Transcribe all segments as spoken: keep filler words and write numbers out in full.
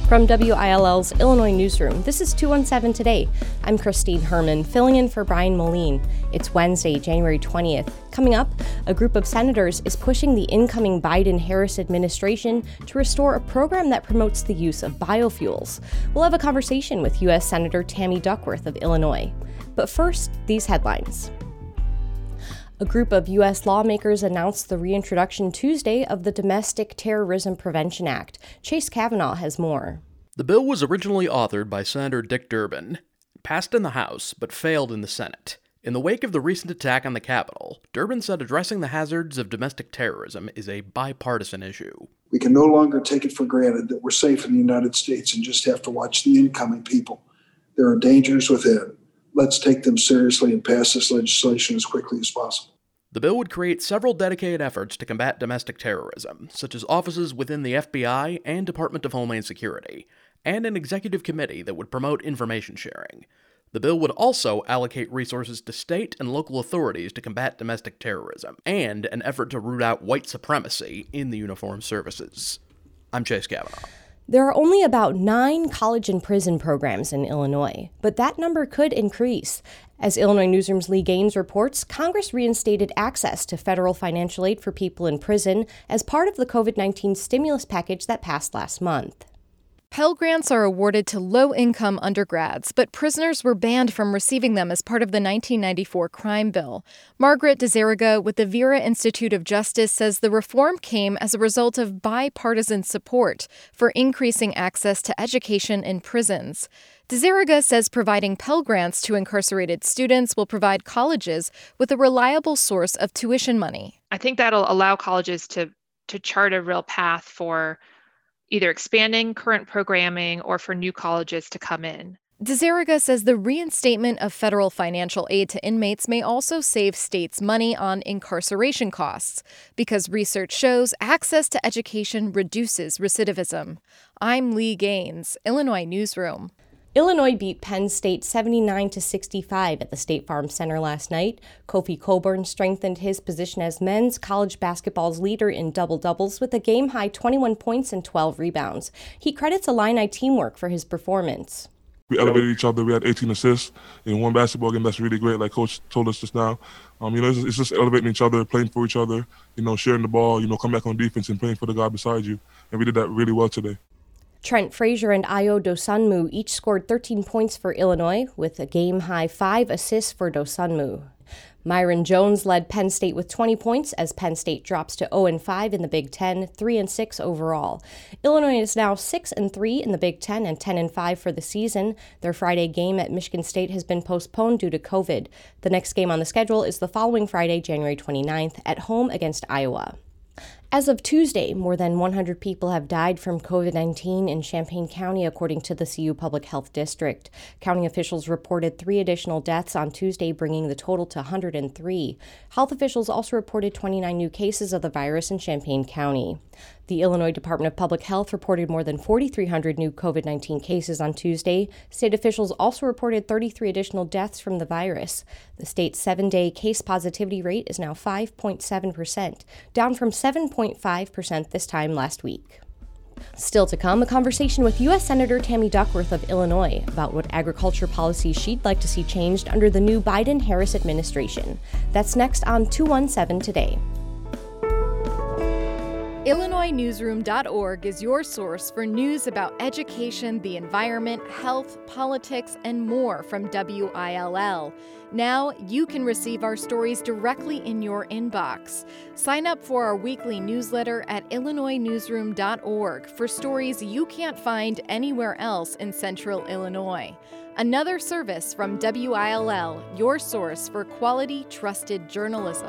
From W I L L's Illinois Newsroom, this is two one seven Today. I'm Christine Herman, filling in for Brian Moline. It's Wednesday, January twentieth. Coming up, a group of senators is pushing the incoming Biden-Harris administration to restore a program that promotes the use of biofuels. We'll have a conversation with U S Senator Tammy Duckworth of Illinois. But first, these headlines. A group of U S lawmakers announced the reintroduction Tuesday of the Domestic Terrorism Prevention Act. Chase Kavanaugh has more. The bill was originally authored by Senator Dick Durbin, passed in the House, but failed in the Senate. In the wake of the recent attack on the Capitol, Durbin said addressing the hazards of domestic terrorism is a bipartisan issue. We can no longer take it for granted that we're safe in the United States and just have to watch the incoming people. There are dangers within. Let's take them seriously and pass this legislation as quickly as possible. The bill would create several dedicated efforts to combat domestic terrorism, such as offices within the F B I and Department of Homeland Security, and an executive committee that would promote information sharing. The bill would also allocate resources to state and local authorities to combat domestic terrorism, and an effort to root out white supremacy in the uniformed services. I'm Chase Kavanaugh. There are only about nine college and prison programs in Illinois, but that number could increase. As Illinois Newsroom's Lee Gaines reports, Congress reinstated access to federal financial aid for people in prison as part of the covid nineteen stimulus package that passed last month. Pell Grants are awarded to low-income undergrads, but prisoners were banned from receiving them as part of the nineteen ninety-four crime bill. Margaret DeZeriga with the Vera Institute of Justice says the reform came as a result of bipartisan support for increasing access to education in prisons. DeZeriga says providing Pell Grants to incarcerated students will provide colleges with a reliable source of tuition money. I think that'll allow colleges to, to chart a real path for either expanding current programming or for new colleges to come in. DeZeriga says the reinstatement of federal financial aid to inmates may also save states money on incarceration costs, because research shows access to education reduces recidivism. I'm Lee Gaines, Illinois Newsroom. Illinois beat Penn State seventy-nine to sixty-five at the State Farm Center last night. Kofi Cockburn strengthened his position as men's college basketball's leader in double-doubles with a game-high twenty-one points and twelve rebounds. He credits Illini teamwork for his performance. We elevated each other. We had eighteen assists in one basketball game. That's really great, like Coach told us just now. Um, you know, it's, it's just elevating each other, playing for each other, you know, sharing the ball, you know, come back on defense and playing for the guy beside you. And we did that really well today. Trent Frazier and Ayo Dosunmu each scored thirteen points for Illinois, with a game-high five assists for Dosunmu. Myron Jones led Penn State with twenty points as Penn State drops to oh and five in the Big Ten, three and six overall. Illinois is now six and three in the Big Ten and ten and five for the season. Their Friday game at Michigan State has been postponed due to COVID. The next game on the schedule is the following Friday, January twenty-ninth, at home against Iowa. As of Tuesday, more than one hundred people have died from covid nineteen in Champaign County, according to the C U Public Health District. County officials reported three additional deaths on Tuesday, bringing the total to one hundred three. Health officials also reported twenty-nine new cases of the virus in Champaign County. The Illinois Department of Public Health reported more than four thousand three hundred new covid nineteen cases on Tuesday. State officials also reported thirty-three additional deaths from the virus. The state's seven-day case positivity rate is now five point seven percent, down from seven point five percent this time last week. Still to come, a conversation with U S Senator Tammy Duckworth of Illinois about what agriculture policies she'd like to see changed under the new Biden-Harris administration. That's next on two one seven Today. Illinois Newsroom dot org is your source for news about education, the environment, health, politics, and more from W I L L. Now you can receive our stories directly in your inbox. Sign up for our weekly newsletter at Illinois Newsroom dot org for stories you can't find anywhere else in Central Illinois. Another service from W I L L, your source for quality, trusted journalism.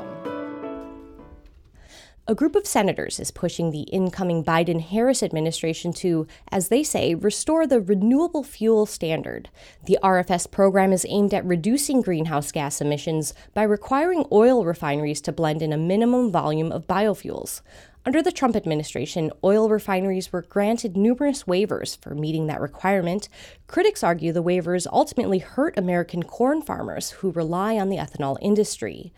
A group of senators is pushing the incoming Biden-Harris administration to, as they say, restore the renewable fuel standard. The R F S program is aimed at reducing greenhouse gas emissions by requiring oil refineries to blend in a minimum volume of biofuels. Under the Trump administration, oil refineries were granted numerous waivers for meeting that requirement. Critics argue the waivers ultimately hurt American corn farmers who rely on the ethanol industry.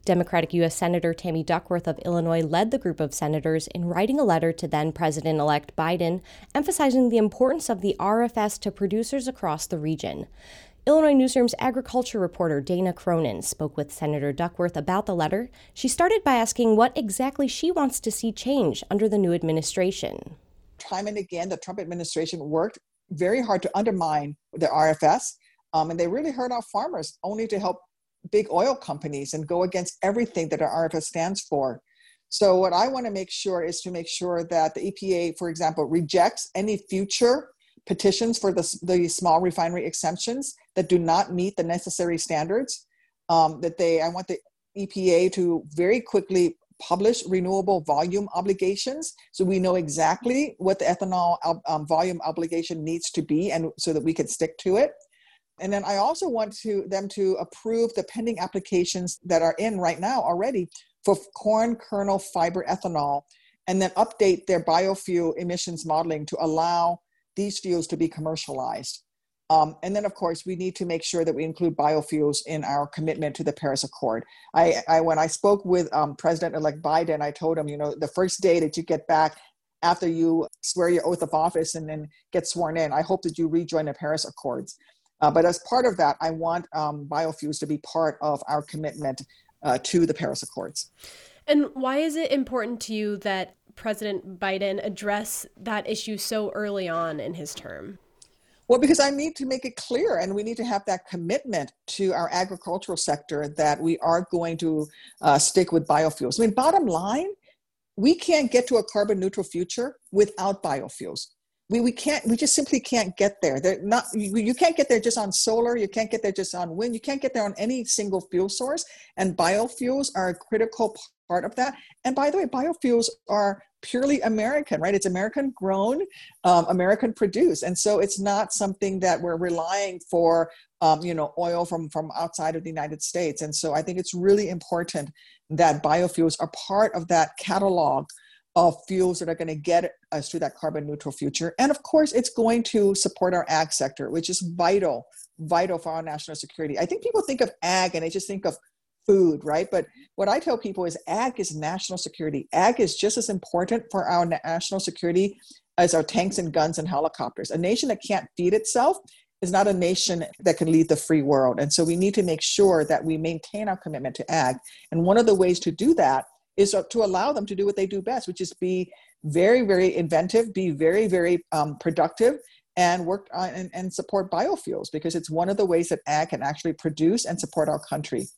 Democratic U S Senator Tammy Duckworth of Illinois led the group of senators in writing a letter to then-President-elect Biden, emphasizing the importance of the R F S to producers across the region. Illinois Newsroom's agriculture reporter Dana Cronin spoke with Senator Duckworth about the letter. She started by asking what exactly she wants to see change under the new administration. Time and again, the Trump administration worked very hard to undermine the R F S, um, and they really hurt our farmers, only to help big oil companies and go against everything that our R F S stands for. So what I want to make sure is to make sure that the E P A, for example, rejects any future petitions for the, the small refinery exemptions that do not meet the necessary standards. Um, that they, I want the E P A to very quickly publish renewable volume obligations, so we know exactly what the ethanol um, volume obligation needs to be, and so that we can stick to it. And then I also want to them to approve the pending applications that are in right now already for corn kernel fiber ethanol, and then update their biofuel emissions modeling to allow these fuels to be commercialized. Um, and then, of course, we need to make sure that we include biofuels in our commitment to the Paris Accord. I, I when I spoke with um, President-elect Biden, I told him, you know, the first day that you get back after you swear your oath of office and then get sworn in, I hope that you rejoin the Paris Accords. Uh, but as part of that, I want um, biofuels to be part of our commitment uh, to the Paris Accords. And why is it important to you that President Biden address that issue so early on in his term? Well, because I need to make it clear, and we need to have that commitment to our agricultural sector that we are going to uh, stick with biofuels. I mean, bottom line, we can't get to a carbon neutral future without biofuels. We we can't, we just simply can't get there. They're not, you, you can't get there just on solar, you can't get there just on wind, you can't get there on any single fuel source, and biofuels are a critical part of that. And by the way, biofuels are purely American, right? It's American grown, um, American produced. And so it's not something that we're relying for, um, you know, oil from, from outside of the United States. And so I think it's really important that biofuels are part of that catalog of fuels that are going to get us to that carbon neutral future. And of course, it's going to support our ag sector, which is vital, vital for our national security. I think people think of ag and they just think of food, right? But what I tell people is ag is national security. Ag is just as important for our national security as our tanks and guns and helicopters. A nation that can't feed itself is not a nation that can lead the free world. And so we need to make sure that we maintain our commitment to ag. And one of the ways to do that is to allow them to do what they do best, which is be very, very inventive, be very, very um, productive, and work on and, and support biofuels, because it's one of the ways that ag can actually produce and support our country.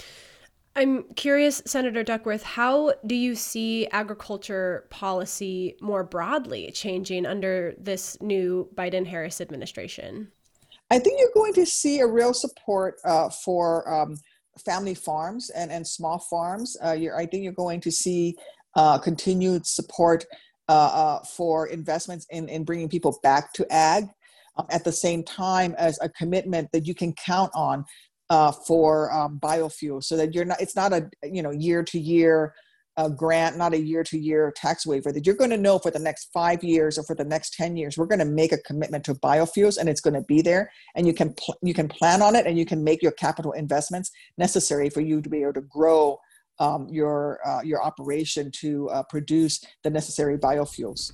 I'm curious, Senator Duckworth, how do you see agriculture policy more broadly changing under this new Biden-Harris administration? I think you're going to see a real support uh, for um, family farms and, and small farms. Uh, you're, I think you're going to see uh, continued support uh, uh, for investments in, in bringing people back to ag, um, at the same time as a commitment that you can count on Uh, for um, biofuels, so that you're not, it's not a, you know, year to year uh, grant, not a year to year tax waiver, that you're going to know for the next five years or for the next ten years, we're going to make a commitment to biofuels, and it's going to be there, and you can, pl- you can plan on it, and you can make your capital investments necessary for you to be able to grow um, your, uh, your operation to uh, produce the necessary biofuels.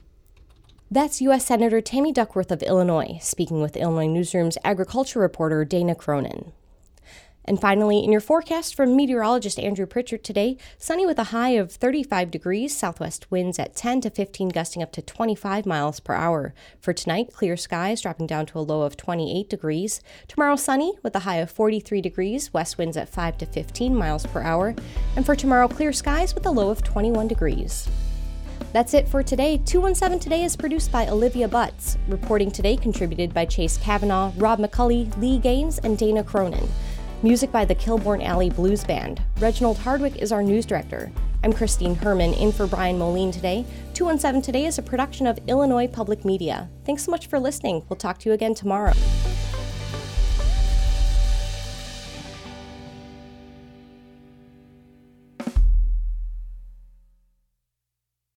That's U S Senator Tammy Duckworth of Illinois, speaking with Illinois Newsroom's agriculture reporter Dana Cronin. And finally, in your forecast from meteorologist Andrew Pritchard today, sunny with a high of thirty-five degrees, southwest winds at ten to fifteen, gusting up to twenty-five miles per hour. For tonight, clear skies dropping down to a low of twenty-eight degrees. Tomorrow, sunny with a high of forty-three degrees, west winds at five to fifteen miles per hour. And for tomorrow, clear skies with a low of twenty-one degrees. That's it for today. two one seven Today is produced by Olivia Butts. Reporting today contributed by Chase Kavanaugh, Rob McCulley, Lee Gaines, and Dana Cronin. Music by the Kilbourne Alley Blues Band. Reginald Hardwick is our news director. I'm Christine Herman, in for Brian Moline today. two one seven Today is a production of Illinois Public Media. Thanks so much for listening. We'll talk to you again tomorrow.